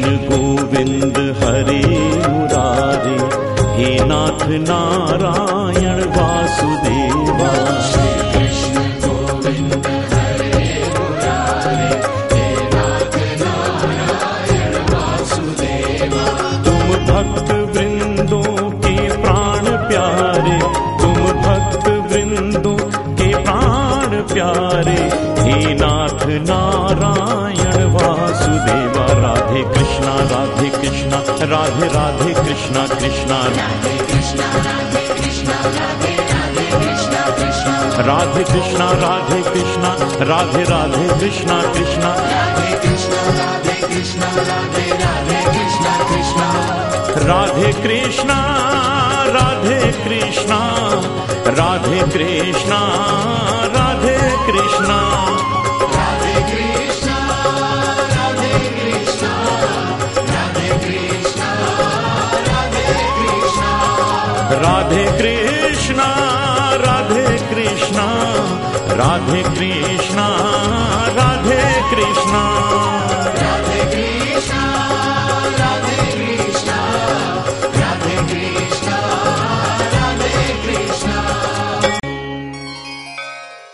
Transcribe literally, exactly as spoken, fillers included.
गोविंद हरे मुरारे, हे नाथ नारायण वासुदेवा। श्री कृष्ण गोविंद हरे मुरारे, हे नाथ नारायण वासुदेवा। तुम भक्त वृंदों के प्राण प्यारे, तुम भक्त वृंदों के प्राण प्यारे, हे नाथ नारायण वासुदेवा। राधे कृष्णा राधे कृष्णा राधे राधे कृष्णा कृष्णा राधे कृष्णा राधे कृष्णा राधे राधे कृष्णा कृष्णा। राधे कृष्णा राधे कृष्णा राधे राधे कृष्णा कृष्णा। राधे कृष्णा राधे कृष्णा राधे राधे कृष्णा कृष्णा। राधे कृष्णा राधे कृष्णा राधे कृष्णा राधे कृष्णा। राधे कृष्णा राधे कृष्णा राधे कृष्णा राधे कृष्णा। राधे कृष्णा राधे कृष्णा राधे कृष्णा राधे कृष्णा।